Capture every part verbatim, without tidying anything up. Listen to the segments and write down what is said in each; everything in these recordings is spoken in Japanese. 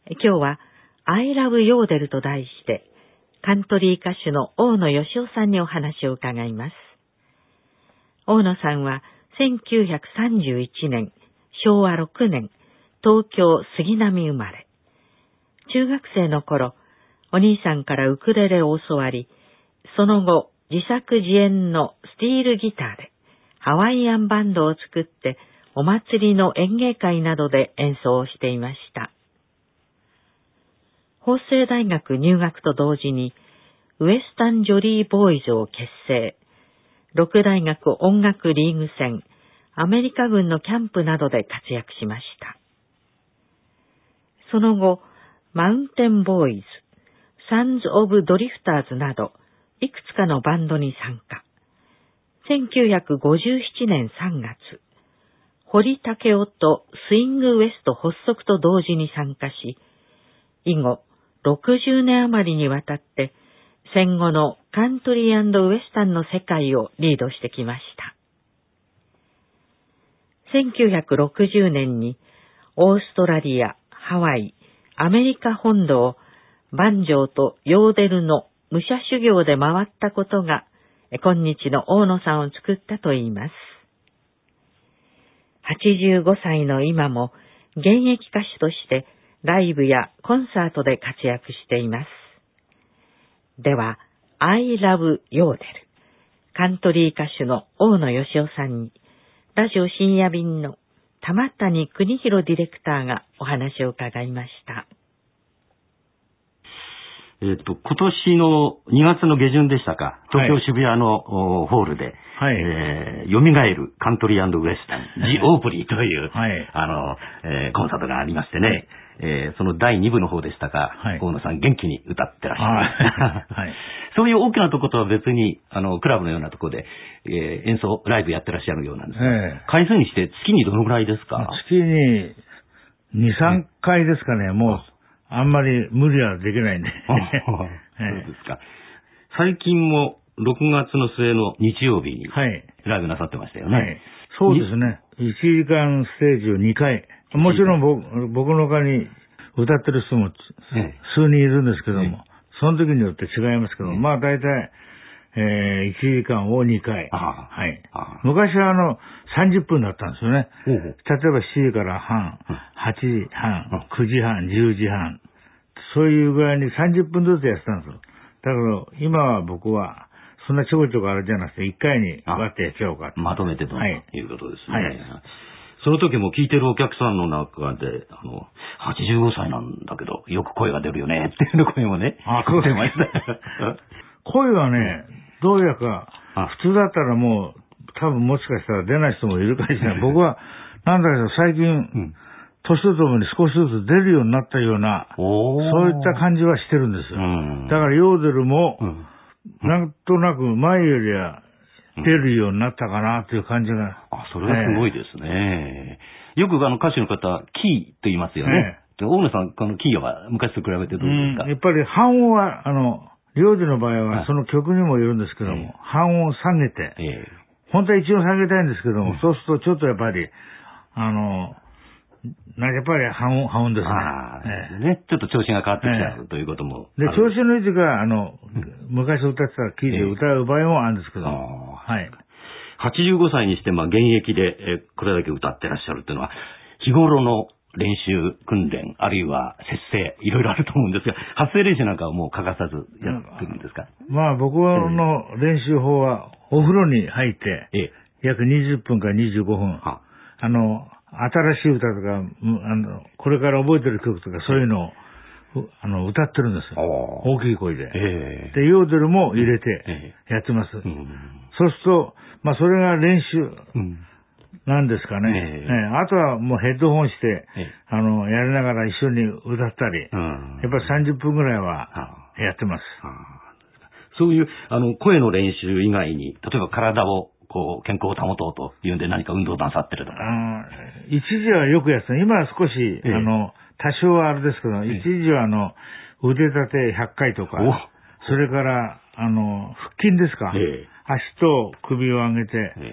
今日は I love ヨーデルと題してカントリー歌手の大野義雄さんにお話を伺います。大野さんはせんきゅうひゃくさんじゅういちねんしょうわろくねん東京杉並生まれ。中学生の頃、お兄さんからウクレレを教わり、その後自作自演のスティールギターでハワイアンバンドを作ってお祭りの演芸会などで演奏をしていました。法政大学入学と同時にウエスタンジョリーボーイズを結成、六大学音楽リーグ戦、アメリカ軍のキャンプなどで活躍しました。その後、マウンテンボーイズ、サンズ・オブ・ドリフターズなど、いくつかのバンドに参加。せんきゅうひゃくごじゅうななねんさんがつ、堀武雄とスイングウエスト発足と同時に参加し、以後、ろくじゅうねん余りにわたって、戦後のカントリー&ウエスタンの世界をリードしてきました。せんきゅうひゃくろくじゅうねんに、オーストラリア、ハワイ、アメリカ本土をバンジョーとヨーデルの武者修行で回ったことが、今日の大野さんを作ったといいます。はちじゅうごさいの今も現役歌手としてライブやコンサートで活躍しています。では、I love ヨーデル、カントリー歌手の大野義雄さんに、ラジオ深夜便の玉谷邦弘ディレクターがお話を伺いました。 えっと、今年のにがつの下旬でしたか、東京渋谷の、はい、ホールで、はいえー、蘇るカントリー&ウエスタン、ジ・オープリーという、はい、あの、えー、コンサートがありましてね、はいえー、そのだいにぶの方でしたか、はい、大野さん元気に歌ってらっしゃる、はい、そういう大きなところとは別に、あの、クラブのようなところで、えー、演奏、ライブやってらっしゃるようなんですが、えー、回数にして月にどのぐらいですか？ 月にに、さんかいですかね、もう。あんまり無理はできないんで。 そうですか。最近もろくがつの末の日曜日にライブなさってましたよね。はいはい、 そうですね。いちじかんステージをにかい。もちろん 僕, 僕の他に歌ってる人も数人いるんですけども、ええ、その時によって違いますけど、ええ、まあ大体、えー、いちじかんをにかい。はい、昔はあのさんじゅっぷんだったんですよね。例えばしちじから半、はちじはん、くじはん、じゅうじはん。そういうぐらいにさんじゅっぷんずつやってたんですよ。だから今は僕はそんなちょこちょこあれじゃなくていっかいに割ってやっちゃおうかと。 まとめてということですね。はいはい、その時も聞いてるお客さんの中で、あの、はちじゅうごさいなんだけど、よく声が出るよねっていう声もね、聞こえてました。 声はね、どうやか、普通だったらもう、多分もしかしたら出ない人もいるかもしれない。僕は、なんだけど最近、うん年とともに少しずつ出るようになったような、そういった感じはしてるんですよ。うん、だからヨーデルも、うん、なんとなく前よりは出るようになったかなという感じが。うん、 あ、それはすごいですね。えー、よくあの歌手の方、キーと言いますよね。えー、大野さん、このキーは昔と比べてどうですか？ うん、やっぱり半音は、あの、ヨーデルの場合はその曲にもよるんですけども、えー、半音を下げて、えー、本当は一応下げたいんですけども、うん、そうするとちょっとやっぱり、あの、なやっぱり半音、半音ですね。あええ、ね。ちょっと調子が変わってきちゃう、ええ、ということも。 で、調子のいい時は、あの、うん、昔歌ってたキーで歌う場合もあるんですけど、ええ、はい。 はちじゅうごさいにして、まあ、現役で、えこれだけ歌ってらっしゃるっていうのは、日頃の練習、訓練、あるいは節制、いろいろあると思うんですが、発声練習なんかはもう欠かさずやってるんですか？ うん、まあ、僕の練習法は、お風呂に入って、ええ、約にじゅっぷんからにじゅうごふん、はあの、新しい歌とか、あの、これから覚えてる曲とか、そういうのを、あの、歌ってるんですよ。大きい声で。えー、で、ヨーデルも入れてやってます。えーうん、そうすると、まあ、それが練習なんですかね。えーえー、あとはもうヘッドホンして、えー、あの、やりながら一緒に歌ったり、うん、やっぱりさんじゅっぷんぐらいはやってます。 そういう、あの、声の練習以外に、例えば体を、こう、健康を保とうというんで何か運動なさってるとか。 あ一時はよくやってた。今は少し、ええ、あの、多少はあれですけど、ええ、一時はあの、腕立てひゃっかいとか、それから、あの、腹筋ですか。ええ、足と首を上げて、ええ、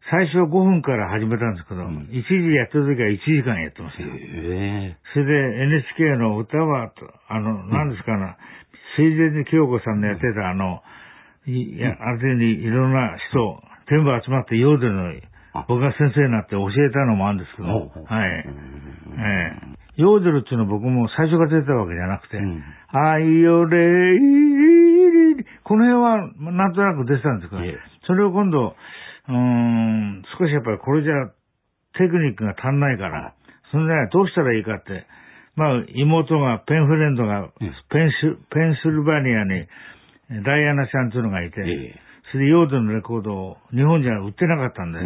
最初ごふんから始めたんですけど、うん、いちじやってる時はいちじかんやってますよ。 へそれで エヌエイチケー の歌は、あの、何ですかな、水前寺清子さんのやってたあの、いや、ある程度いろんな人、全部集まってヨーデルの、僕が先生になって教えたのもあるんですけど、はい。ええ。ヨーデルっていうのは僕も最初から出たわけじゃなくて、うん、あいよれい、この辺はなんとなく出てたんですけど、それを今度、うーん、少しやっぱりこれじゃテクニックが足んないから、それでどうしたらいいかって、まあ妹が、ペンフレンドがペンシ、ペンシルバニアにダイアナちゃんというのがいて、それでヨーデルのレコードを日本じゃ売ってなかったんで、うん、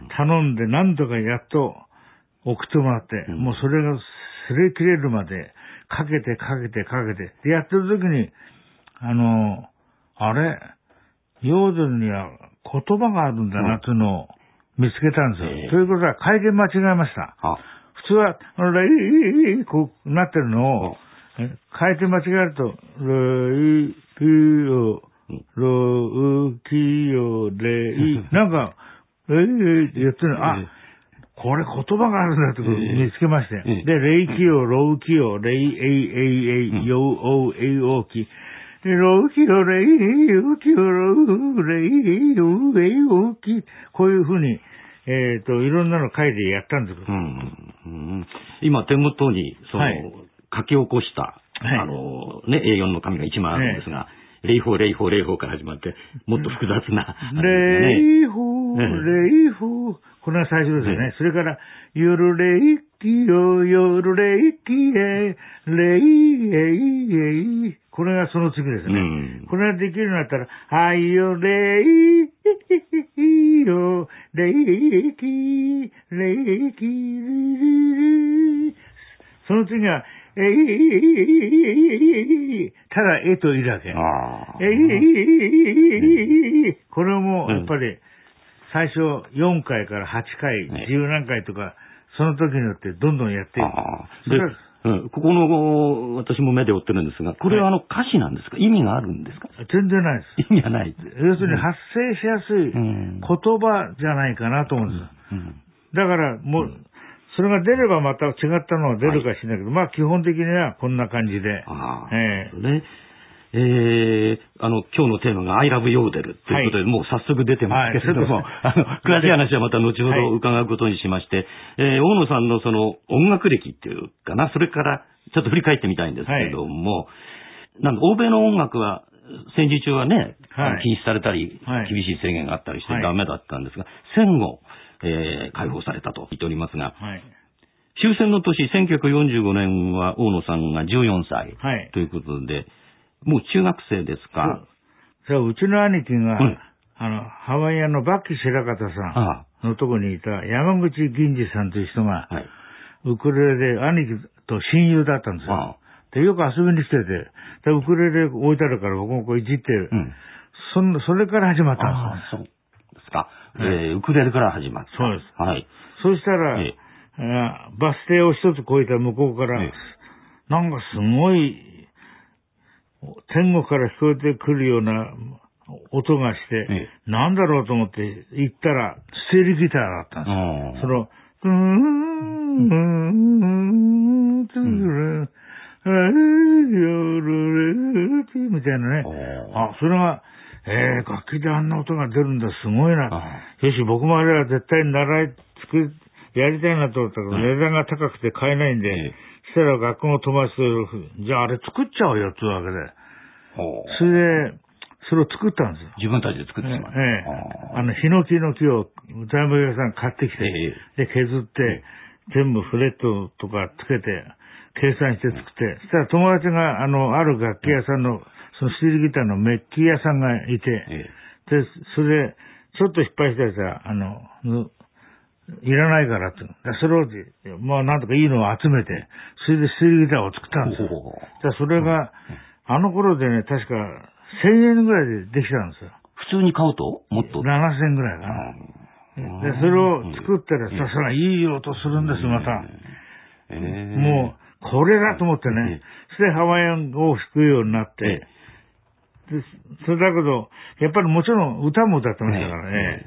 頼んで何とかやっと送ってもらって、うん、もうそれが擦れ切れるまでかけてかけてかけて、でやってる時に、あの、あれ、ヨーデルには言葉があるんだなというのを見つけたんですよ。うん、ということは回転間違えました。普通は、レイこうなってるのを、回転間違えると、レイピヨ、ロウキヨレイ、なんか、えーって言ってるの、あ、これ言葉があるんだってことを見つけまして。で、レイキヨ、ロウキヨ、レイエイエイエイ、ヨウオウエイオウキ。で、ロウキヨ、レイヨウキヨ、ロウ、レイヨウエイオウキ。こういうふうに、えっと、いろんなの書いてやったんですけど。うんうん、今、手元に、その、はい、書き起こした、はい、あの、ね、エーよん の紙がいちまいあるんですが、はい、レイフォー、レイフォー、レイフォーから始まって、もっと複雑な、 ね。レイフォー、レイフォー。これが最初ですよね。ねそれから、夜レイキヨ、夜レイキエ、レイエイエイ。これがその次ですね。うん、これができるようになったら、はいよ、レイよ、レイキ、レイキ、レイその次は、えい、ただ、えといだけ。えい、これも、やっぱり、最初よんかいからはちかい、じゅう何回とか、その時によってどんどんやっていく。 で、うん、ここの、私も目で追ってるんですが、これはあの歌詞なんですか？意味があるんですか？ 全然ないです。 意味がない。 要するに発生しやすい言葉じゃないかなと思うんですよ。うんうん、だから、もう、それが出ればまた違ったのが出るかしらないけど、はい、まあ基本的にはこんな感じで。 あえー、ね。えー、あの、今日のテーマが I love ヨーデルということで、はい、もう早速出てますけれども、はい、あの、詳しい話はまた後ほど伺うことにしまして、はい、えー、大野さんのその音楽歴っていうかな、それからちょっと振り返ってみたいんですけども、はい、なんか欧米の音楽は戦時中はね、はい、禁止されたり、はい、厳しい制限があったりしてダメだったんですが、戦後、えー、解放されたと言っておりますが、はい、終戦の年、せんきゅうひゃくよんじゅうごねんは大野さんがじゅうよんさいということで、はい、もう中学生ですか？ そう、うちの兄貴が、うん、あの、ハワイアのバッキー白方さんのとこにいた山口銀次さんという人が、はい、ウクレレで兄貴と親友だったんですよ。で、よく遊びに来てて、でウクレレ置いてあるから僕もこういじって、うん、そんそれから始まったんですよ。 そうですか。はい、えー、ウクレレから始まった。 そうです。 はい。 そしたら、えー、バス停を一つ越えた向こうから、えー、なんかすごい、天国から聞こえてくるような音がして、ええ、なんだろうと思って行ったら、ステールギターだったんですよ。その、うーん、うーん、つる、あー、みたいなね。あ、それが、えー、楽器であんな音が出るんだ、すごいな。よし、僕もあれは絶対に習い、作り、やりたいなと思ったけど、値段が高くて買えないんで、ええしたら学校の友達と、じゃああれ作っちゃおうよっていうわけで。それで、それを作ったんですよ。 自分たちで作ってしまう。 ええ。あの、ヒノキの木を材木屋さん買ってきて、ええ、で、削って、全部フレットとかつけて、計算して作って、そしたら友達が、あの、ある楽器屋さんの、そのスティールギターのメッキ屋さんがいて、ええ、で、それで、ちょっと失敗したやつは、あの、いらないからって。それを、まあなんとかいいのを集めて、それでスティールギターを作ったんですよ。じゃそれが、あの頃でね、確かせんえんぐらいでできたんですよ。 普通に買うともっとななせんぐらいかな。で、それを作ったらさ、それはいい音するんです、また。もう、これだと思ってね。それでハワイアンを弾くようになって、でそれだけど、やっぱりもちろん歌も歌ってましたからね。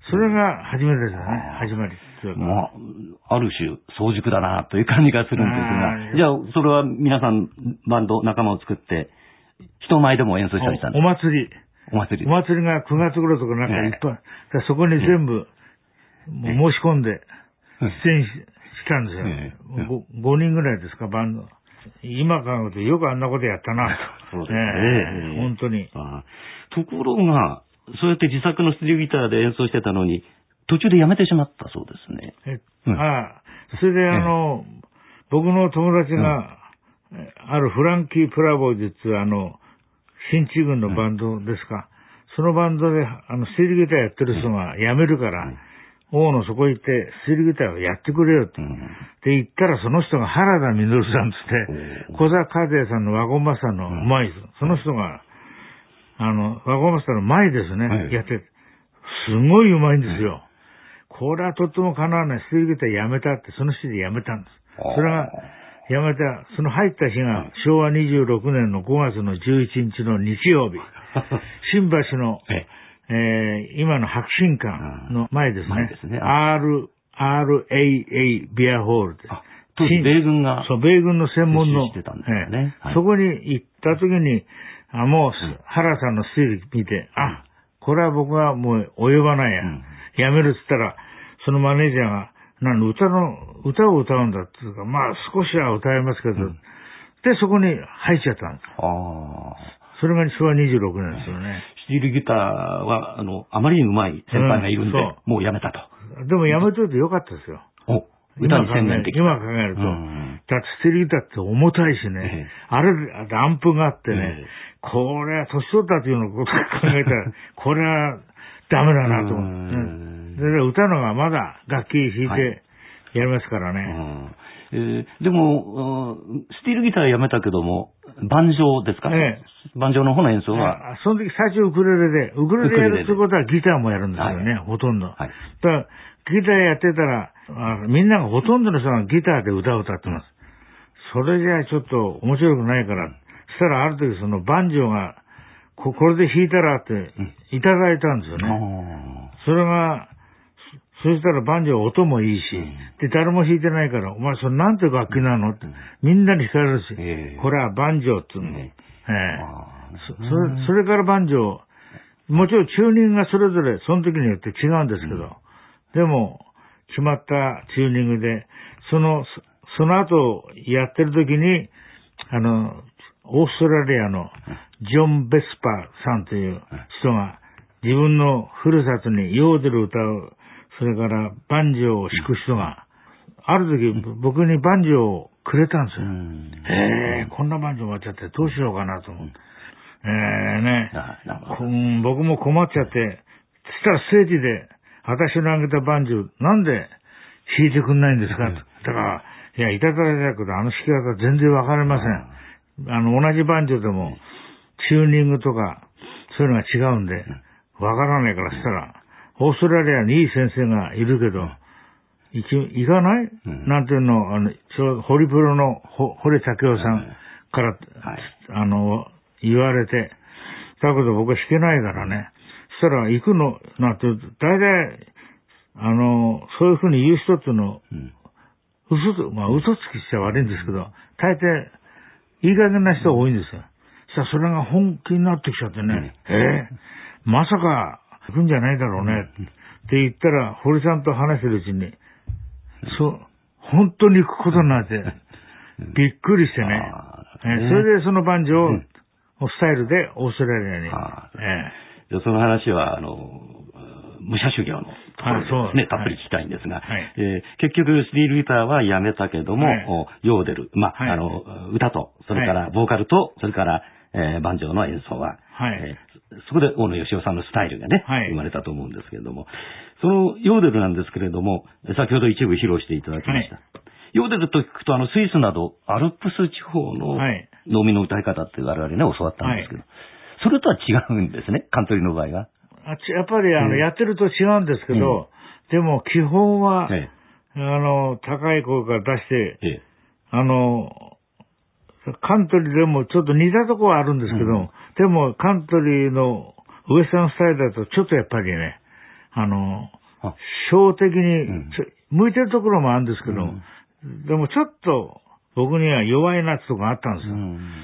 それが初めてですよね、始まり。 まあ、ある種、早熟だなという感じがするんですが、じゃあ、それは皆さん、バンド、仲間を作って、人前でも演奏したりしたんですか？ お祭り。 お祭り。 お祭りがくがつ頃とかなんかいっぱい、えー、そこに全部、えー、申し込んで、出演 し,、えー、したんですよ、えーご。ごにんぐらいですか、バンド。今考えるとよくあんなことやったなと。そうですね。えー、本当に。 あところが、そうやって自作のスティールギターで演奏してたのに、途中でやめてしまったそうですね。 えうん、ああ、それであの、え僕の友達が、うん、あるフランキー・プラボーズっていうあの、新地軍のバンドですか。うん、そのバンドで、あの、スティールギターやってる人が辞めるから、うん、大野そこ行って、スティールギターをやってくれよって。うん、で、行ったらその人が原田実さんつって、小田和也さんのワゴンマスターのうまい人。うん、その人が、あの、ワゴンマスターの前ですね、はい、やって、すごいうまいんですよ。これはとってもかなわない。スティールギターやめたって、その日でやめたんです。それが、やめた、その入った日が、しょうわにじゅうろくねんのごがつのじゅういちにちの日曜日。新橋の、えー、今の白新館の前ですね。前ですね。R、アールエーエー ビアホールで。 当時米軍が。 そう、米軍の専門の。 してたんですよね。 はい、そこに行った時に、あ、もう、原さんのスティール見て、あ、これは僕はもう及ばないや。うん、やめるって言ったら、そのマネージャーが、なんで歌の、歌を歌うんだっていうか、まあ少しは歌えますけど、うん、で、そこに入っちゃったんです。あそれがしょうわにじゅうろくねんですよね。 スティールギターは、あの、あまりに上手い先輩がいるんで、うん、もうやめたと。 でもやめといてよかったですよ。 お歌に専念的。 今考えると、うん、だってスティールギターって重たいしね、ええ、あれ、アンプがあってね、ええ、これは年取ったというのを考えたら、これはダメだなと思って、ね。で、歌のがまだ楽器弾いてやりますからね。はいうんえー、でも、スティールギターやめたけども、盤上ですかね。盤上の方の演奏は。 その時最初ウクレレで、ウクレレやるってことはギターもやるんですよね、はい、ほとんど。はい、だからギターやってたらあ、みんながほとんどの人がギターで歌を歌ってます。それじゃあちょっと面白くないから、そしたらある時そのバンジョーが、こ, これで弾いたらっていただいたんですよね。うん、それが、そしたらバンジョー音もいいし、うん、で、誰も弾いてないから、お前それなんて楽器なのって、うん、みんなに聞かれるし、えー、これはバンジョーっていうの。えーえー、そ, そ, れそれからバンジョー、もちろんチューニングがそれぞれその時によって違うんですけど、うん、でも、決まったチューニングで、その、その後やってる時に、あの、オーストラリアのジョン・ベスパーさんという人が自分のふるさとにヨーデル歌う、それからバンジョーを弾く人が、ある時僕にバンジョーをくれたんですよ。へえ、こんなバンジョー終わっちゃってどうしようかなと思って。えーね、僕も困っちゃって、そしたらステージで、私のあげたバンジョー、なんで弾いてくんないんですか、うん、だから、いや、いただいたけど、あの弾き方全然わかりません。うん、あの、同じバンジョーでも、うん、チューニングとか、そういうのが違うんで、わからないからしたら、オーストラリアにいい先生がいるけど、行き、行かない、うん、なんていうのを、あの、ホリプロの堀武雄さんから、はい、あの、言われて、だけど僕は弾けないからね、そしたら行くの、なんて、大体、あの、そういうふうに言う人っていうの、うん、嘘つ、まあ嘘つきしちゃ悪いんですけど、大抵、いい加減な人が多いんですよ。そしたらそれが本気になってきちゃってね、うん、えー、まさか行くんじゃないだろうね、うん、って言ったら、堀さんと話してるうちに、そう、本当に行くことになって、びっくりしてね、えー、それでそのバンジョーをスタイルでオーストラリアに。 えー、その話は、あの、武者修行のところですね、たっぷり聞きたいんですが、はいえー、結局、スティールギターはやめたけども、はい、ヨーデル、まあ、はい、あの、歌と、それからボーカルと、それから、えー、バンジョーの演奏は、はいえー、そこで大野義雄さんのスタイルがね、はい、生まれたと思うんですけれども、そのヨーデルなんですけれども、先ほど一部披露していただきました。はい、ヨーデルと聞くと、あの、スイスなど、アルプス地方の農民の歌い方って我々ね、教わったんですけど、はい、それとは違うんですね、カントリーの場合は。 やっぱりあの、やってると違うんですけど、うん、でも基本は、ええ、あの、高い声から出して、ええ、あの、カントリーでもちょっと似たところはあるんですけど、うん、でもカントリーのウエスタンスタイルだとちょっとやっぱりね、 あの、小的に向いてるところもあるんですけど、うん、でもちょっと僕には弱いなってとこがあったんですよ。うん、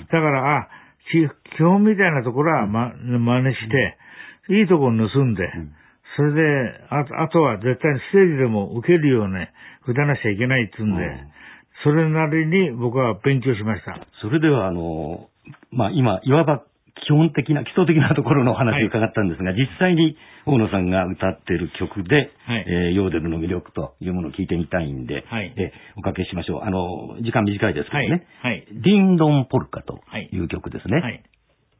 だから、あ、基本みたいなところは、ま、真似して、うん、いいところを盗んで、うん、それで、あ, あとは絶対にステージでも受けるように打たなきゃいけないって言うんで、うん、それなりに僕は勉強しました。 それでは、あの、まあ、今、いわば基本的な、基礎的なところのお話を伺ったんですが、はい、実際に大野さんが歌っている曲で、はい、えー、ヨーデルの魅力というものを聞いてみたいんで、はい、えー、おかけしましょう。あの、時間短いですけどね。はいはい、ディンドンポルカという曲ですね。はいはい、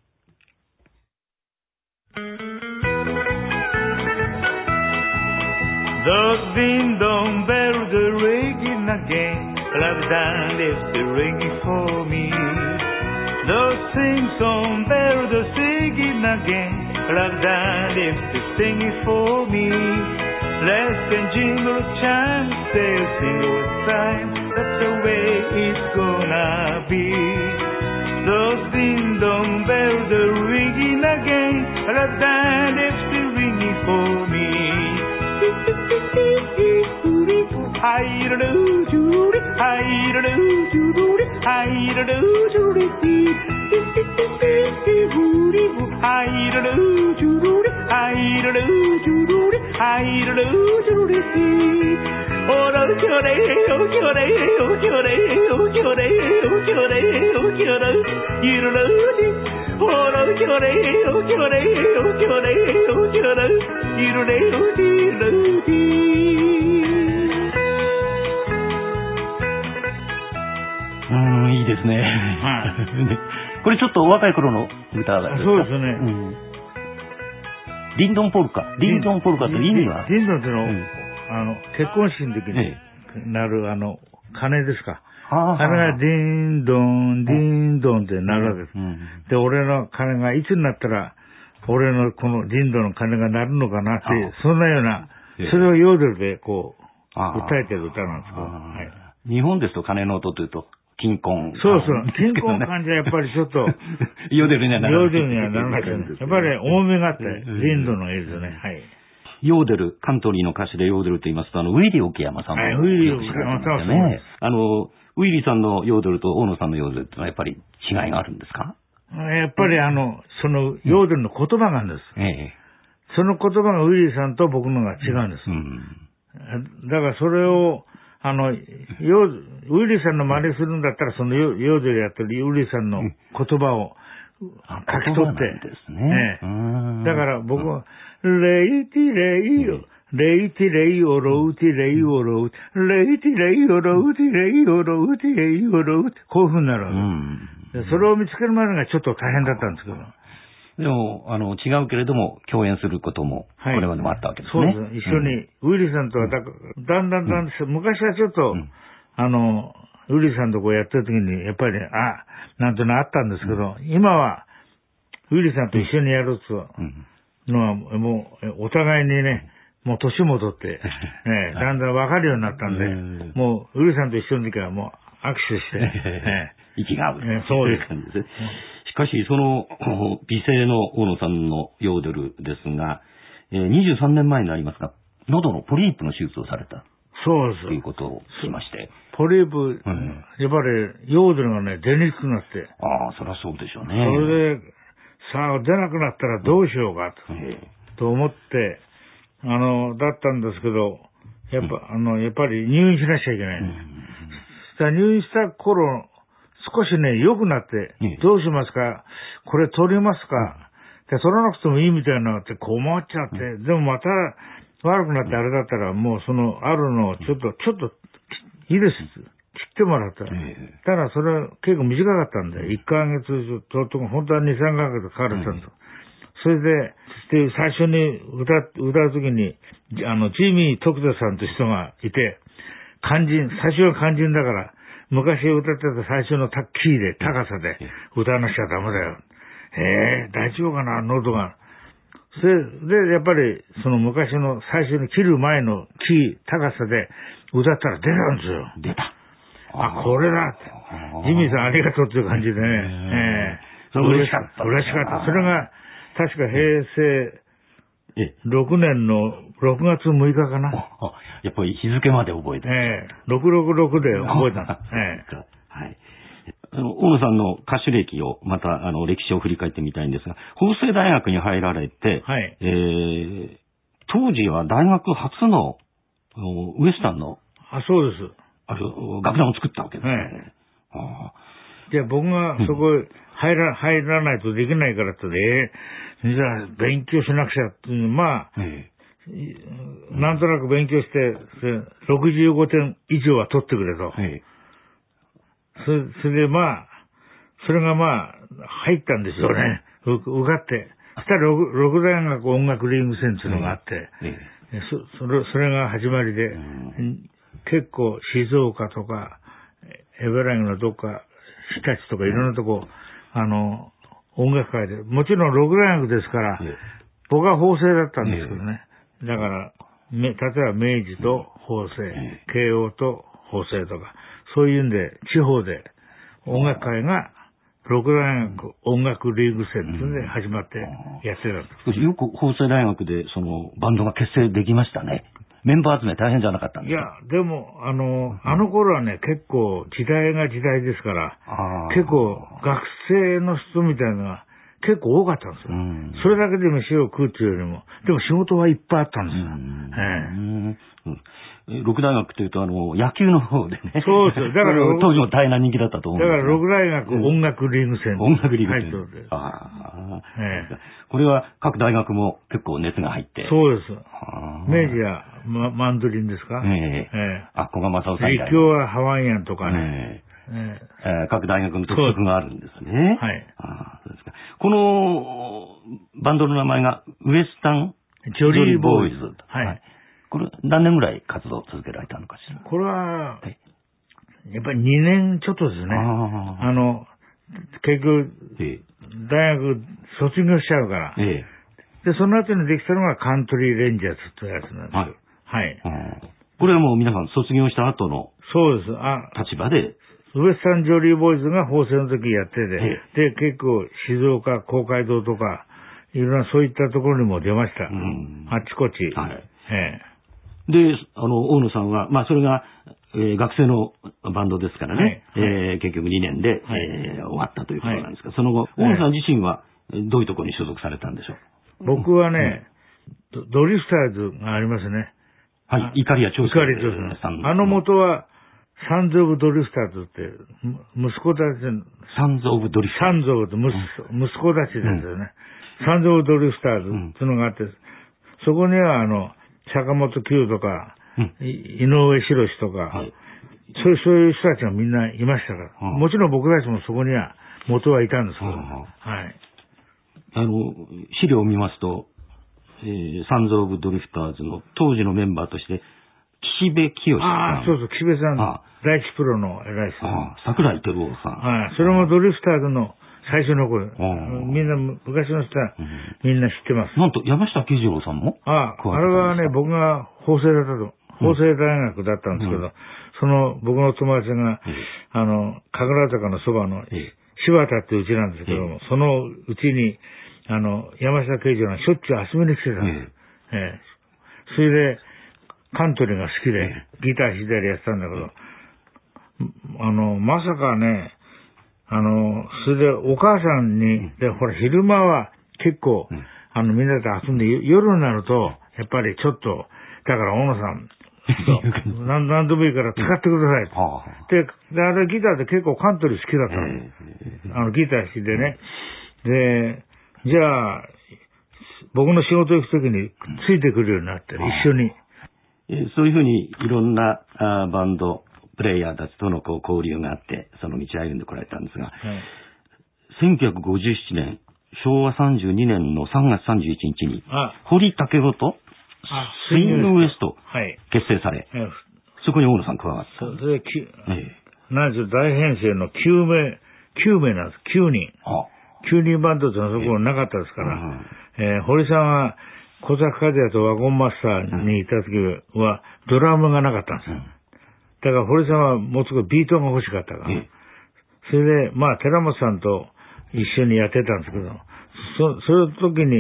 Those ding-dong bells are ringing again. Love done left ringing for me. Those sing-song bells are singing again. Love done left singing for me. Let's and jingle chimes, they'll sing all the time. That's the way it's gonna be. Those ding-dong bells are ringing again. Love done left ringing for me.Hi-da-doo-doo-doo, hi-da-doo-doo-doo, hi-da-doo-doo-doo, hi-da-doo-doo-doo, hi-da-doo-doo-doo, hi-da-doo-doo-doo. Oh, no, kyore, oh, kyore, oh, kyore, oh, kyore, oh, kyore, oh, kyore, you-da-doo-dee. Oh, no, kyore, oh, kyore, oh, kyore, oh, kyore, you-da-doo-dee-doo-dee. うん、いいですね。はい。これちょっとお若い頃の歌ですか？ そうですね。うん、 リンドンポルカ。リンドンポルカという意味は？ リンドンっての、うん、あの、結婚式の時になる、あの、鐘ですか。あれがディンドン、ディンドンってなるわけです。うんうん、で、俺の鐘がいつになったら、俺のこのディンドンの鐘が鳴るのかなって、そんなような、それをヨーデルでこう、歌えてる歌なんですけど。はい、 日本ですと鐘の音というと、金婚。 そうそう。金婚感じはやっぱりちょっと、 ヨーデルにはならない。 ヨーデルにはならないですね。やっぱり重みがあって、リンドの絵ですね。はい。 ヨーデル、カントリーの歌手でヨーデルと言いますと、あの、ウィリー・オキヤマさんの。はい、 ウィリー・オキヤマさんね。 あの、ウィリーさんのヨーデルと大野さんのヨーデルってのはやっぱり違いがあるんですか？ やっぱりあの、その、ヨーデルの言葉があるんです。ええ。その言葉がウィリーさんと僕のが違うんです。うん。だからそれを、あの、ヨー、ウィリーさんの真似するんだったら、そのヨーデルやってるウィリーさんの言葉を書き取って。 ですね。 ね、だから僕は、レイティレイオ、レイティレイオロウティレイオロウティ、レイティレイオロウティレイオロウティレイオロウティ、こういう風になるわけ。うん、それを見つけるまでがちょっと大変だったんですけど。 でも、あの、違うけれども、共演することも、これまでもあったわけですね。 そうです。一緒に、うん、ウィリーさんとはだ、だんだんだん、うん、昔はちょっと、うん、あの、ウィリーさんとこうやってる時に、やっぱり、あ、なんていうのあったんですけど、うん、今は、ウィリーさんと一緒にやるとのは、もう、お互いにね、もう年も取って、ね、だんだん分かるようになったんで、もう、ウィリーさんと一緒の時はもう握手して、ね、 息が合う。 ね、そうです。 しかし、その、美声の大野さんのヨーデルですが、えー、にじゅうさんねんまえになりますが、喉のポリープの手術をされた。 そうです。 ということを聞きまして。 ポリープ、うん、やっぱり、ヨーデルがね、出にくくなって。 ああ、そりゃそうでしょうね。 それで、さあ、出なくなったらどうしようかと、うん、と思って、あの、だったんですけど、やっぱ、うん、あの、やっぱり入院しなきゃいけない、ね。うん、そしたら入院した頃、少しね、良くなって、どうしますか、これ取りますか、で取らなくてもいいみたいなのって困っちゃって、でもまた悪くなってあれだったら、もうその、あるのをちょっと、ちょっと、いいです。切ってもらった。ただそれは結構短かったんで、いっかげつちょっと、本当はに、さんかげつかかると。それで、で、最初に歌、歌うときに、あの、ジミー・トクタさんという人がいて、肝心、最初は肝心だから、昔歌ってた最初のタッキーで、高さで歌わなきゃダメだよ。えー、大丈夫かな、喉が。それで、やっぱり、その昔の最初に切る前のキー、高さで歌ったら出たんですよ。 出た。 あ、これだって。ジミーさんありがとうっていう感じでね。えー、嬉しかった。 嬉しかった。それが、確か平成ろくねんのろくがつむいかかな。 あ、やっぱり日付まで覚えてる。 ええ、ろくろくろくで覚えたんです。ええ。はい。あの、大野さんの歌手歴を、また、あの、歴史を振り返ってみたいんですが、法政大学に入られて、はい。えー、当時は大学初の、ウエスタンの、 あ、そうです。 あれ、楽団を作ったわけですね。はい。 あじゃあ僕がそこへ入ら、入らないとできないからって、えー、じゃあ勉強しなくちゃっていうのまあ、えー、なんとなく勉強して、ろくじゅうごてん以上は取ってくれと。えー、そ, それでまあ、それがまあ、入ったんですよね。受かって。そしたら六大学音楽リーグ戦っていうのがあって、えー、そ, そ, れそれが始まりで、うん、結構静岡とか、エベラインのどっか、日立とかいろんなとこ、あの、音楽界で、もちろん六大学ですから、僕は法政だったんですけどね。だから、例えば明治と法政、慶応と法政とか、そういうんで、地方で音楽界が六大学音楽リーグ戦っていうので始まってやってたんです。 よく法政大学でそのバンドが結成できましたね。メンバー集め大変じゃなかったんですか？ いや、でも、あの、あの頃はね、結構時代が時代ですから、結構学生の人みたいなのが結構多かったんですよ。うん、それだけで飯を食うっていうよりも、でも仕事はいっぱいあったんですよ。うんええ、六大学というと、あの、野球の方でね。 そうですよ。だから、 当時も大変な人気だったと思うんです。 だから、六大学音楽リーグ戦、 うん。音楽リーグ戦。 はい、そうです。ああ、ええ。これは各大学も結構熱が入って。 そうです。明治は、ま、マンドリンですか？ええ。ええ。あ、古賀正夫さん。 立教はハワイアンとかね。 ええええ、各大学の特色があるんですね。はい。ああ、そうですか。このバンドの名前がウエスタンジョリーボーイズ。 はい。はい、これ何年ぐらい活動を続けられたのかしら。 これは、やっぱりにねんちょっとですね。あ, あの、結局、ええ、大学卒業しちゃうから。ええ、で、その後にできたのがカントリーレンジャーズってやつなんですよ。はい。はい、 これはもう皆さん卒業した後のそうです。あ立場で。 ウエスタンジョリーボーイズが法政の時やってて、ええ、で、結構静岡、公会堂とか、いろんなそういったところにも出ました。うん、あっちこっち。はい。ええ、で、あの、大野さんは、まあそれが、えー、学生のバンドですからね、はいはい、えー、結局にねんで、はい、えー、終わったということなんですが、はい、その後、大野さん自身はどういうところに所属されたんでしょう？ 僕はね、うん、ドリフターズがありますね。 はい、イカリア長介さん。あの元は、サンズ・オブ・ドリフターズって、息子たち、 サンズ・オブ・ドリフターズ。 サンズ・オブって息子たちですよね。うん、サンズ・オブ・ドリフターズっていうのがあって、そこにはあの、坂本九とか、うん、井上博とか、はい、そういう、そういう人たちがみんないましたから、うん、もちろん僕たちもそこには元はいたんですけど、うん、はい。 あの、資料を見ますと、えー、サンズ・オブ・ドリフターズの当時のメンバーとして、岸辺清さん。 ああ、そうそう、岸辺さん。ああ第一プロの偉い人。 ああ、桜井照夫さん。 はい。それもドリフターズの最初の頃。みんな、昔の人はみんな知ってます。 なんと、山下喜二郎さんもああ、あれはね、僕が法政だったと。法政大学だったんですけど、うん、その僕の友達が、うん、あの、神楽坂のそばの柴田っていう家なんですけども、うん、そのうちに、あの、山下喜二郎がしょっちゅう遊びに来てたんです。ええ、それで、カントリーが好きで、ギター弾いたりやってたんだけど、あの、まさかね、あの、それでお母さんに、で、ほら、昼間は結構、あの、みんなで遊んで、夜になると、やっぱりちょっと、だから、大野さん、何何でもいいから使ってください。で、で、あれギターで結構カントリー好きだったの。あの、ギター弾いてね。で、じゃあ、僕の仕事行くときについてくるようになって、一緒に。 そういうふうにいろんなあバンド、プレイヤーたちとのこう交流があって、その道を歩んでこられたんですが、はい、せんきゅうひゃくごじゅうななねん、しょうわさんじゅうにねんのさんがつさんじゅういちにちに、堀武夫とスイングウエスト結成され、はい、そこに大野さん加わった。 それで、ええ、なんです大編成のきゅうめい、きゅうめいなんです。きゅうにん。きゅうにんバンドってのはそこなかったですから、えええー、堀さんは、小坂和也とワゴンマスターにいた時は、ドラムがなかったんですよ。だから堀さんはもうすぐビートが欲しかったから。それで、まあ、寺本さんと一緒にやってたんですけど、そ、その時に、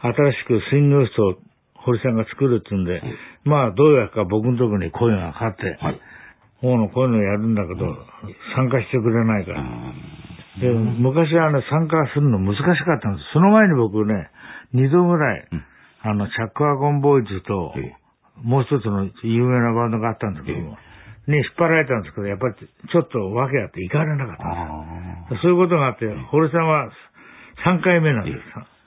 新しくスイングウエストを堀さんが作るって言うんで、まあどうやらか僕のところに声がかかって、はい、大野こういうのやるんだけど、参加してくれないから。で昔はね、参加するの難しかったんです。その前に僕ね、二度ぐらい、うん、あの、チャックワゴンボーイズと、もう一つの有名なバンドがあったんですけども、ね、引っ張られたんですけど、やっぱりちょっと訳あって行かれなかったんですよ。そういうことがあって、堀さんはさんかいめなんです。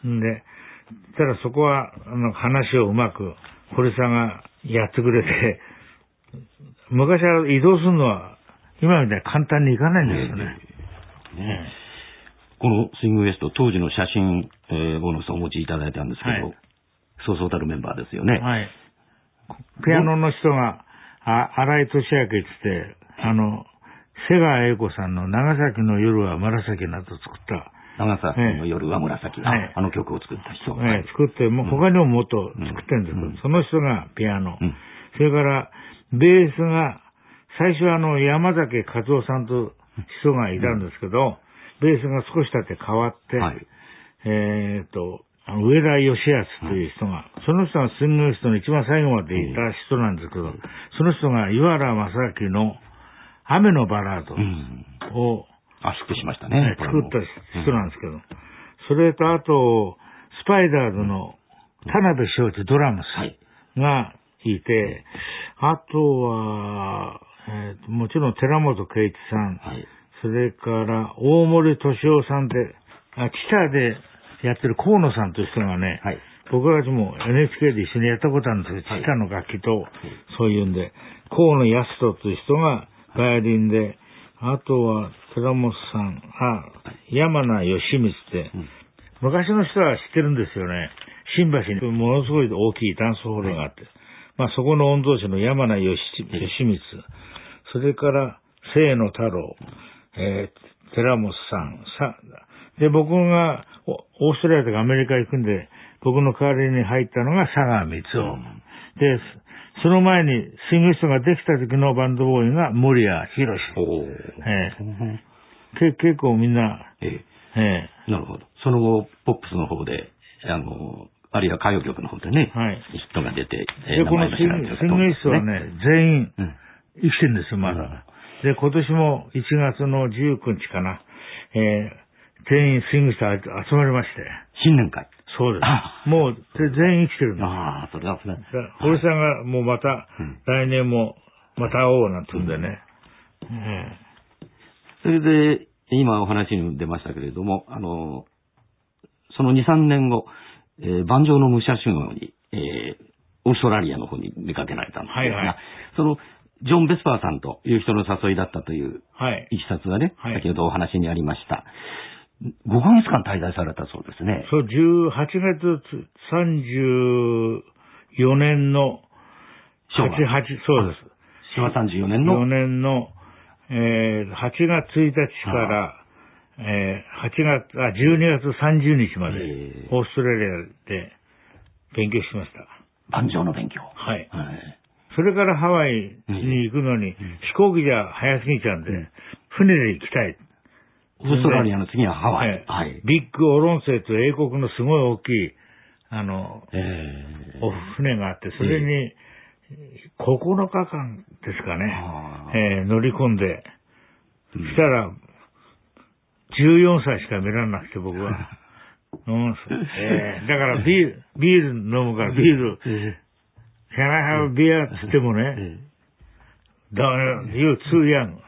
んで、ただそこは、あの、話をうまく、堀さんがやってくれて、昔は移動するのは、今みたいに簡単にいかないんですよね。 ねこのスイングウエスト、当時の写真、えー、大野さんお持ちいただいたんですけど、はい、そうそうたるメンバーですよね。 はい。ピアノの人が、あ荒井俊明って言って、あの、瀬川栄子さんの長崎の夜は紫など作った。 長崎の夜は紫な、はい、あの曲を作った人。 はい、作って、もう他にももっと作ってるんですけど、うん、その人がピアノ。うん、それから、ベースが、最初はあの、山崎和夫さんと人がいたんですけど、うん、ベースが少し経って変わって、はい、えっと、上田義康という人が、その人がスイングウエストの一番最後までいた人なんですけど、その人が岩原正明の雨のバラードを、 圧縮しましたね。 作った人なんですけど、それとあと、スパイダーズの田辺正一ドラムスがいて、あとは、えー、もちろん寺本圭一さん、はい、それから大森敏夫さんで、あ、北でやってる河野さんという人がね、はい、僕たちも エヌエイチケー で一緒にやったことあるんですけど、はい、北の楽器と、そういうんで、河野康人という人がバイオリンで、あとは寺本さん、あ、山名義光って、うん、昔の人は知ってるんですよね。新橋にものすごい大きいダンスホールがあって、はい、まあそこの御曹司の山名義光、それから清野太郎、えー、寺本さん、さ、で、僕がオーストラリアとかアメリカ行くんで、僕の代わりに入ったのが佐川光夫。うん、で、その前にスイングストができた時のバンドボーイが森谷博史。えー、け結構みんな、えーえー、なるほど。その後、ポップスの方で、あの、あるいは歌謡曲の方でね、はい、ヒットが出て、 えー、で、このスイングストはね、全員生きてるんですよ、まだ。うん、で、今年もいちがつのじゅうくにちかな、えー全員スイングスター集まりまして。 新年会。 そうです。もう全員生きてるんです。 ああ、それはそれ。 堀さんがもうまた、うん、来年もまた会おうなんて言うんでね。うんうん、 それで、今お話に出ましたけれども、あの、そのに、さんねんご、えー、盤上の武者修行に、えー、オーストラリアの方に出かけられたんですが、はいはい、その、ジョン・ベスパーさんという人の誘いだったといういきさつがね、はい、先ほどお話にありました。ごかげつかん滞在されたそうですね。 そう、じゅうはちがつさんじゅうよねんの、 昭和。 はち、そうです。 昭和さんじゅうよねんの。 よねんの、えー、はちがつついたちから、えー、はちがつ、あ、じゅうにがつさんじゅうにちまで、オーストラリアで勉強しました。 盤上の勉強。 はい。はい、それからハワイに行くのに、うん、飛行機じゃ早すぎちゃうんで、うん、船で行きたい。 オーストラリアの次はハワイ。 はい。ビッグオロンセという英国のすごい大きい、あの、えー、船があって、それにここのかかんですかね、えー、乗り込んで、そしたら、じゅうよんさいしか見られなくて僕は。うん、えー、だからビール、ビール飲むからビール、Can I have beer? って言ってもね、You're too young.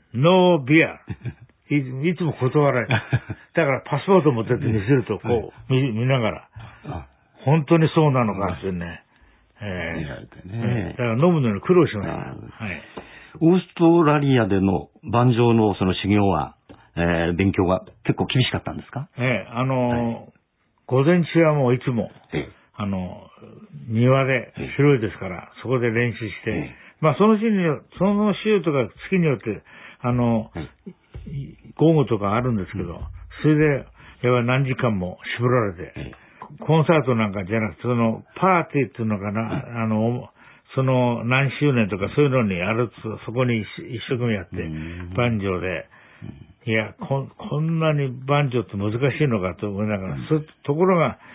No beer. い, いつも断られる。だからパスポート持ってって見せると、こう、見, 見ながら、本当にそうなのかってね。えー、ね、だから飲むのに苦労しました。はい。 オーストラリアでの盤上のその修行は、えー、勉強が結構厳しかったんですか？ ええ、あのーはい、午前中はもういつも、ええ、あの、庭で広いですから、そこで練習して、ええ、まあその日に、その週とか月によって、あの、はい、午後とかあるんですけど、うん、それで、やっぱり何時間も絞られて、ええ、コンサートなんかじゃなくて、その、パーティーっていうのかな、うん、あの、その何周年とかそういうのにあると、そこに一生懸命やって、盤上で、いやこ、こんなに盤上って難しいのかと思いながら、うん、そところが、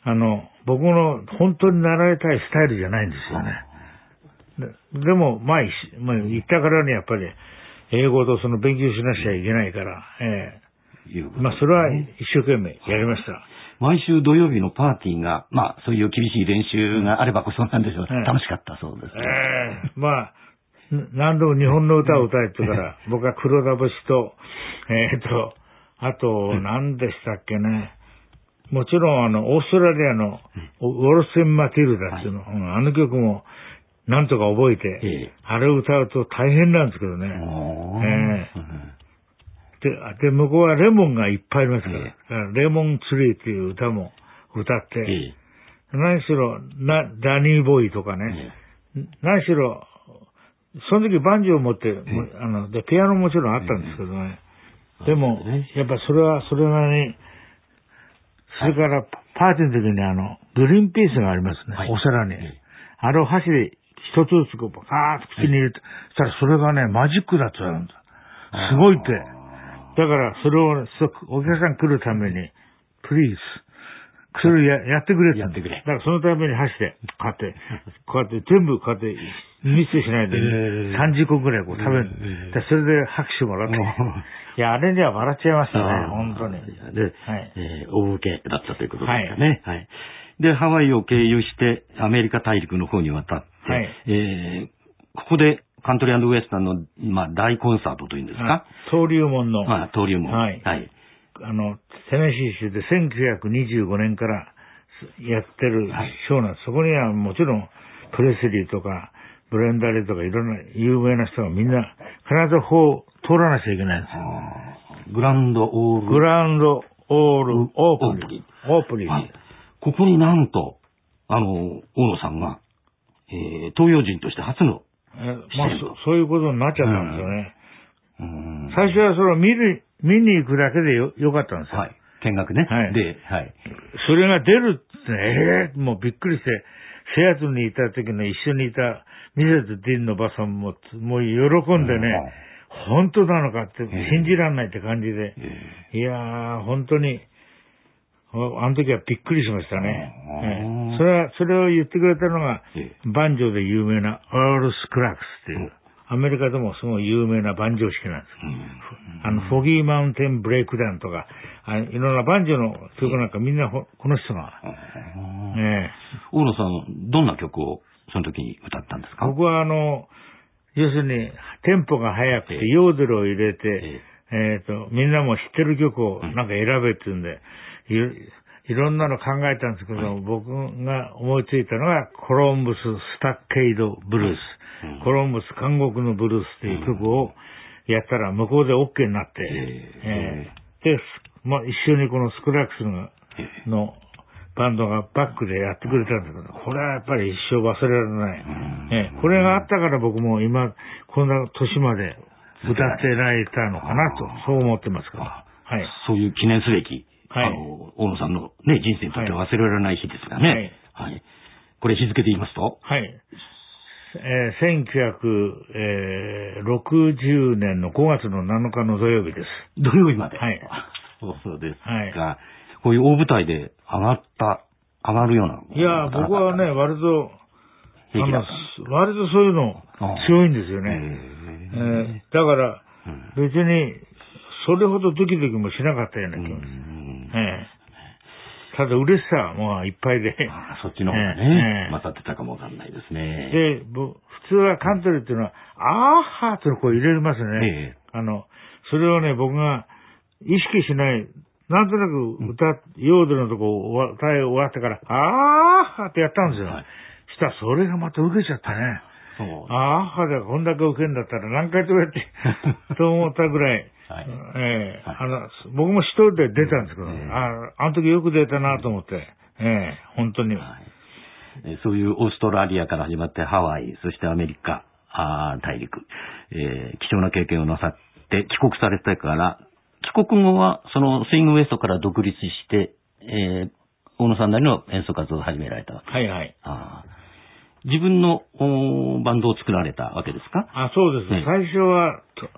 あの、僕の本当に習いたいスタイルじゃないんですよね。で, でも、まあ、まあ、言ったからにやっぱり、英語とその勉強しなきゃいけないから、ええー、まあ、それは一生懸命やりました。 毎週土曜日のパーティーが、まあ、そういう厳しい練習があればこそなんでしょう。 えー、 楽しかったそうですね。 えー、まあ、何度も日本の歌を歌えって言うから、僕は黒田節と、えっ、ー、と、あと、何でしたっけね。もちろん、あの、オーストラリアの、ウォルセン・マティルダっていうの、はい、あの曲も、なんとか覚えて、ええ、あれを歌うと大変なんですけどね。えー、で、で、向こうはレモンがいっぱいありますから、ええ、レモンツリーっていう歌も歌って、ええ、何しろな、ダニーボーイとかね、ええ、何しろ、その時バンジョーを持って、ええ、あので、ピアノもちろんあったんですけどね。ええ、でも、やっぱそれはそれなりに、それからパーティーの時にあの、グリーンピースがありますね、はい、お皿に。ええ、あれを箸で一つずつこう、カーッと口に入れて、そしたらそれがね、マジックだって言われるんです。すごいって。だから、それを、お客さん来るために、プリーズ、それを や, やってくれって。 やってくれ。 だからそのために箸で、こうやって、こうやって全部こうやって、ミスしないで、さんじゅっこぐらいこう食べる。でそれで拍手もらって。いや、あれには笑っちゃいましたね、本当に。で、 はいえー、大受けだったということですかね。はい。はいで、ハワイを経由してアメリカ大陸の方に渡って、はいえー、ここでカントリー&ウエスタンの、まあ、大コンサートというんですか、 登竜門の。 まあ、登竜門。はい。はい。 あの、テネシー州でせんきゅうひゃくにじゅうごねんからやってるショーなんです。そこにはもちろん、プレスリーとか、ブレンダリーとかいろんな有名な人がみんな必ず法通らなきゃいけないんですよ。 グランドオール。 グランドオールオープリー。オープリー。はいここになんと、あの、大野さんが、えー、東洋人として初の、 えまあそ、そういうことになっちゃったんですよね。うん、最初はそれを見る、見に行くだけでよ、よかったんですよ。はい。 見学ね。 はい。 で、はい。 それが出るって、ええー、もうびっくりして、セアトルにいた時の一緒にいたミセス・ディンのばさんも、もう喜んでね、うん、本当なのかって信じられないって感じで、えー、いやー、本当に、あの時はびっくりしましたね。ええ、それは、それを言ってくれたのが、バンジョーで有名なアール・スクラックスっていう、アメリカでもすごい有名なバンジョー式なんです。あの、フォギーマウンテン・ブレイクダウンとか、あいろんなバンジョーの曲なんかみんなこの人が。 ええ、大野さん、どんな曲をその時に歌ったんですか？ 僕はあの、要するに、テンポが速くて、ヨーデルを入れて、えっと、みんなも知ってる曲をなんか選べって言うんで、い, いろんなの考えたんですけど、はい、僕が思いついたのがコロンブス・スタッケイド・ブルース、うん、コロンブス監獄のブルースっていう曲をやったら向こうで OK になって、えーえー、で、まあ、一緒にこのスクラックスののバンドがバックでやってくれたんだけど、これはやっぱり一生忘れられない、うんえー、これがあったから僕も今こんな年まで歌ってられたのかなと、そう思ってますから、 はい、そういう記念すべきはい、あの、大野さんのね、人生にとって忘れられない日ですがね。はい。はい、これ日付で言いますとはい。えー、せんきゅうひゃくろくじゅうねんのごがつのなのかの土曜日です。 土曜日まではい。そうですか、はい。こういう大舞台で上がった、上がるような。 いや、僕はね、割と、あの、割とそういうの強いんですよね。えー、だから、別に、それほどドキドキもしなかったような気がする。ええ、ただ嬉しさもいっぱいで。 あそっちの方がね、ええ、勝ってたかもわかんないですね。 で、普通はカントリーっていうのは、あーはーってこう入れますね。ええ、あの、それをね、僕が意識しない、なんとなく歌、うん、ヨーデルのとこ歌い終わってから、あーはーってやったんですよ。はい、したらそれがまた受けちゃったね。あーはーでこんだけ受けんだったら何回とやって、と思ったぐらい。はいえーはい、あの僕も一人で出たんですけど、えー、あ, あの時よく出たなと思って、えー、本当に、はい、そういうオーストラリアから始まってハワイ、そしてアメリカあ大陸、えー、貴重な経験をなさって帰国されてから、帰国後はそのスイングウエストから独立して、えー、大野さんなりの演奏活動を始められたわけです。 はいはい。 あ自分のバンドを作られたわけですか？ あそうです、ね、最初は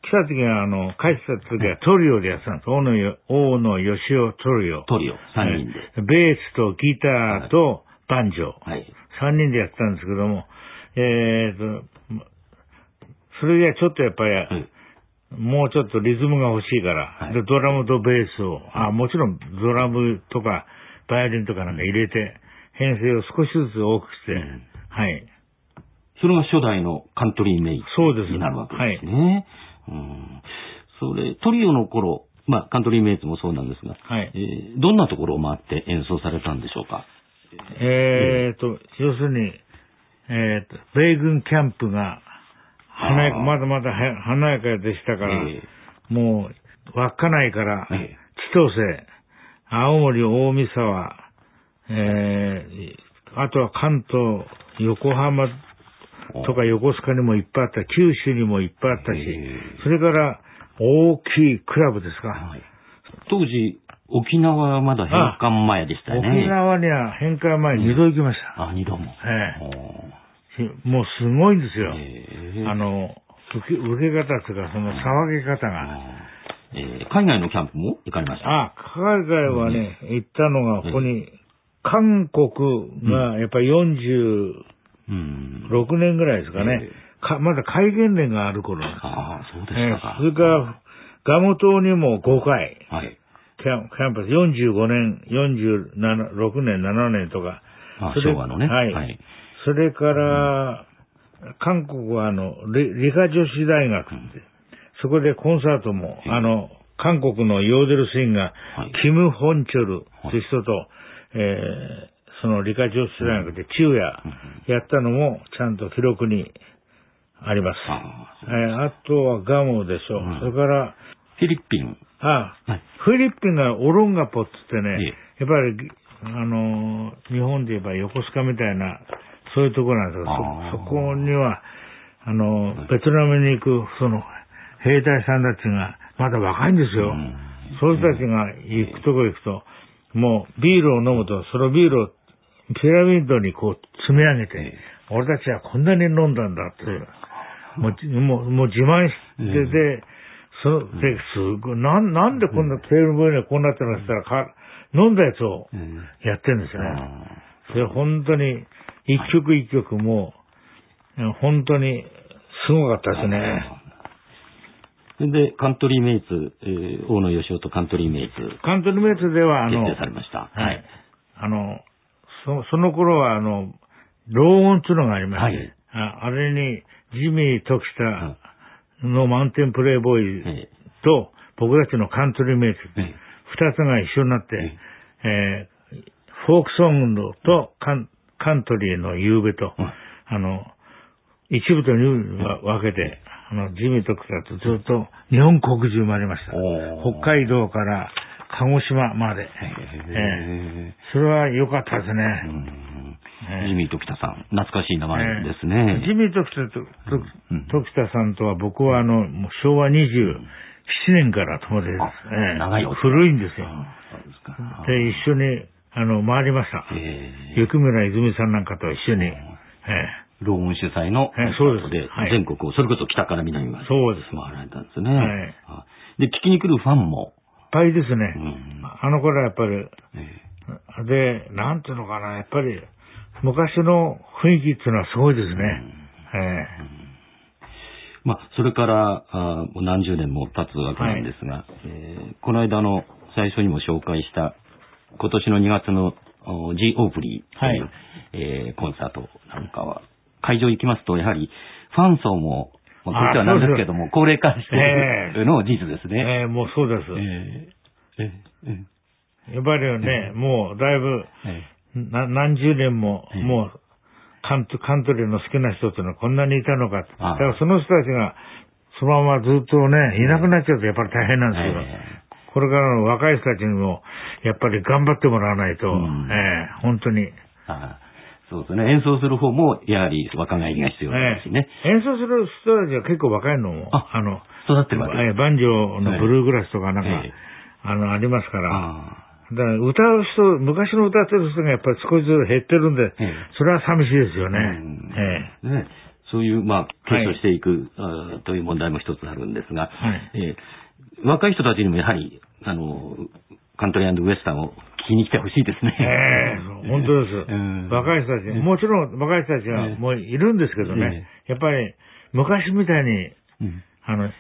来た時は、あの、帰ってた時はトリオでやってたんです。大野よ、大野義雄トリオ。 トリオ、さんにんで。 ベースとギターとバンジョー。 はい。 さんにんでやってたんですけども、えーと、それがちょっとやっぱり、はい、もうちょっとリズムが欲しいから、はい、でドラムとベースを、あ、もちろんドラムとかバイオリンとかなんか入れて、編成を少しずつ多くして、うん、はい。 それが初代のカントリーメイツになるわけですね。はい、うん、それ、トリオの頃、まあ、カントリーメイツもそうなんですが、はい、えー、どんなところを回って演奏されたんでしょうか。 えーと、要するに、えーと、米軍キャンプが、華やか、まだまだ華やかでしたから、えー、もう、稚内から、千歳、青森、大三沢、えー、あとは関東、横浜とか横須賀にもいっぱいあった、九州にもいっぱいあったし、えー、それから大きいクラブですか。はい、 当時、沖縄はまだ返還前でしたよね。 沖縄には返還前にど行きました。 うん、あ、にども。 ええ、もうすごいんですよ。えー、あの、受け、受け方というか、その騒ぎ方が。 えー、海外のキャンプも行かれました？ あ、海外はね、うん、行ったのが、ここに、韓国がやっぱりよんじゅうろくねんぐらいですかね。えー、かまだ戒厳令がある頃。 ああ、そうでしたか。 えー、それから、ガモ島にもごかい。 はい。 キャンキャンパスよんじゅうごねん、よんじゅうろくねん、ななねんとか。 ああ、昭和のね。 はい。はい、それから、うん、韓国はあの、理科女子大学って、うん、そこでコンサートも、うん、あの、韓国のヨーデルシンガー、はい、キム・ホンチョルという人と、はい、えー、その理科女子大学で昼夜やったのもちゃんと記録にあります。あ, あ,、えー、あとはガモでしょ。うん、それから、 フィリピン。 ああ、はい、フィリピンがオロンガポって言ってね、やっぱり、あのー、日本で言えば横須賀みたいな、そういうところなんですけど、そ、そこには、あのー、ベトナムに行く、その、兵隊さんたちが、まだ若いんですよ。うん、そういう人たちが行くとこ行くと、もうビールを飲むと、そのビールをピラミッドにこう積み上げて、俺たちはこんなに飲んだんだって、もう、もう、もう自慢してて、その、で、すごい、なん、なんでこんなテーブルの上にこうなってるのって言ったら、か、飲んだやつをやってるんですよね。それ本当に、一曲一曲も、本当にすごかったですね。 それで、カントリーメイツ、えー、大野義雄とカントリーメイツ。 カントリーメイツでは、あの、 結成されました。 はい。あの、そ、その頃は、あの、ロー音っていうのがありまして、はい、あ, あれに、ジミー・トキタのマウンテンプレイボーイと、僕たちのカントリーメイツ、二つが一緒になって、えー、フォークソングとカン、カントリーの夕べと、あの、一部と二部分けて、あの、ジミー・トキタとずっと日本国中回りました。北海道から鹿児島まで。えー、それは良かったですね。 えー、ジミー・トキタさん、懐かしい名前ですね。 えー、ジミー・トキタと、トキタさんとは僕はあの、もう昭和にじゅうななねんから友達です。 えー、長いお古いんですよ。そうですか。で、一緒に、あの、回りました。えー、雪村泉さんなんかと一緒に。えーローン主催のコンサートで全国を、それこそ北から南までそうです回られたんですね。はい、で、聞きに来るファンも。 いっぱいですね。うん、あの頃はやっぱり、えー、で、なんていうのかな、やっぱり昔の雰囲気っていうのはすごいですね。うんえーうんまあ、それからあもう何十年も経つわけなんですが、はいえー、この間の最初にも紹介した今年のにがつの G オープリーという、はいえー、コンサートなんかは会場行きますとやはりファン層もまあ、こっちはなんですけども高齢化しているのも事実ですね。 えー、もうそうです。えーえー、やっぱりね、えー、もうだいぶ、えー、な何十年も、えー、もうカント、カントリーの好きな人っていうのはこんなにいたのか。だからその人たちがそのままずっとね、いなくなっちゃうとやっぱり大変なんですけど、えー、これからの若い人たちにもやっぱり頑張ってもらわないと、うんえー、本当に。 あそうですね。演奏する方もやはり若返りが必要ですしね、 えー。演奏する人たちは結構若いのも、 あ、あの、育ってるわけです。 バンジョーのブルーグラスとかなんか、えー、あの、ありますから。あだから歌う人、昔の歌ってる人がやっぱり少しずつ減ってるんで、ええ、それは寂しいですよね。 うんええ、ねそういう、まあ、継承していく、はい、という問題も一つあるんですが、はい、えー、若い人たちにもやはり、あの、カントリー&ウエスタンを聞きに来てほしいですね。 ええー、本当です。うん、若い人たち、もちろん若い人たちはもういるんですけどね、えー、やっぱり昔みたいに、うん、あの、うん、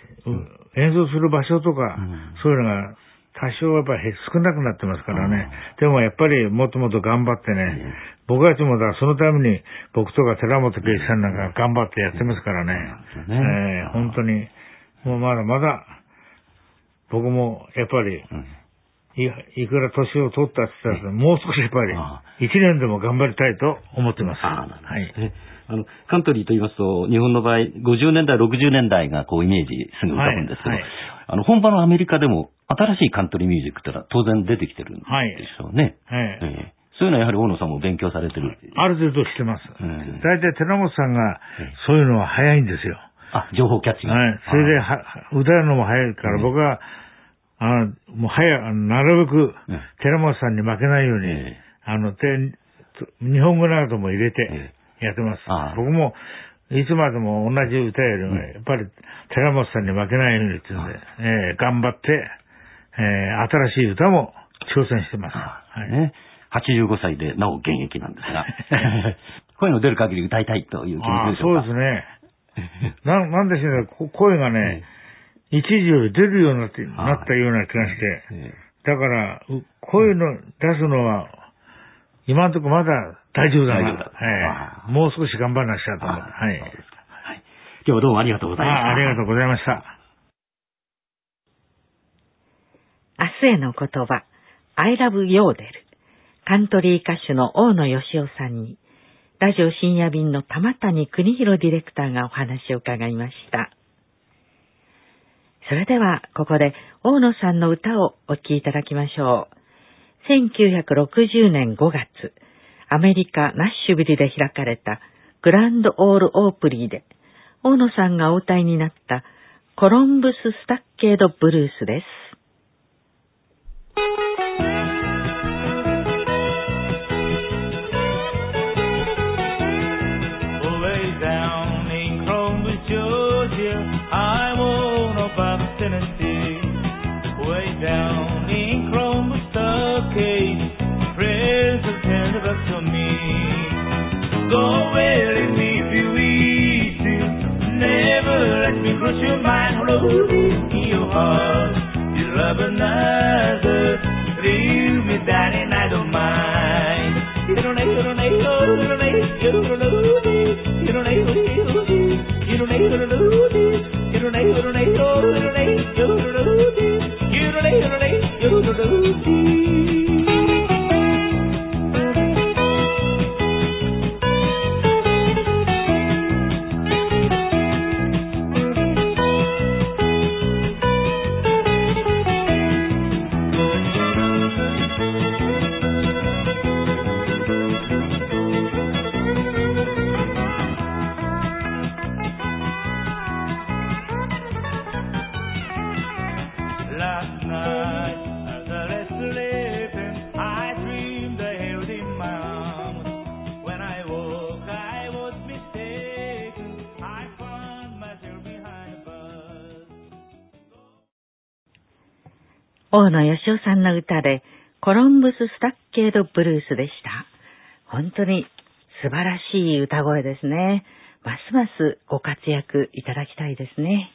演奏する場所とか、うん、そういうのが多少やっぱり少なくなってますからね。でもやっぱりもっともっと頑張ってね、うん、僕たちもだそのために僕とか寺本圭一さんなんか頑張ってやってますからね。うん、えー、本当に、もうまだまだ僕もやっぱり、うん、い, いくら年を取ったって言ったら、もう少しやっぱり一年でも頑張りたいと思ってます。 ああ、はい。あの、カントリーと言いますと、日本の場合、ごじゅうねんだい、ろくじゅうねんだいがこうイメージすぐ浮かぶんですけど、はいはい、あの、本場のアメリカでも新しいカントリーミュージックってのは当然出てきてるんでしょうね。はい。はいえー、そういうのはやはり大野さんも勉強されてる。 ある程度してます。うん、大体寺本さんがそういうのは早いんですよ。 あ、情報キャッチが。 はい。それでは、歌うのも早いから、僕は、あの、もう早く、なるべく、寺本さんに負けないように、えー、あの、日本語なども入れてやってます。えー、僕も、いつまでも同じ歌よりも、やっぱり、寺本さんに負けないようにっていうんで、えー、頑張って、えー、新しい歌も挑戦してます。はいね。はちじゅうごさいでなお現役なんですが、声の出る限り歌いたいという気持ちでしょうか。 そうですね。な、なんでしょうね、声がね、一時より出るようになって、なったような気がして、だから、声の出すのは、今のところまだ大丈夫だな。大丈夫だ。はい。もう少し頑張らなくちゃと思って。はい。はい。今日はどうもありがとうございました。 あ、ありがとうございました。 明日への言葉、I love ヨーデル。カントリー歌手の大野義雄さんに、ラジオ深夜便の玉谷邦弘ディレクターがお話を伺いました。それでは、ここで大野さんの歌をお聴きいただきましょう。せんきゅうひゃくろくじゅうねんごがつ、アメリカ・ナッシュビルで開かれたグランドオールオープリーで、大野さんがお歌いになったコロンブス・スタッケード・ブルースです。 Go where it may be easy. Never let me cross your mind. Hold in your heart. You love another. Leave me down and I don't mind. You don't know, you don't know, you don't know, you don't know, you don't know, you don't know, you don't know, you don't know, you don't know, you don't know, you don't know, you don't know, you don't know, you don't know, you don't know, you don't know. 大野義雄さんの歌でコロンブス・スタッケード・ブルースでした。本当に素晴らしい歌声ですね。ますますご活躍いただきたいですね。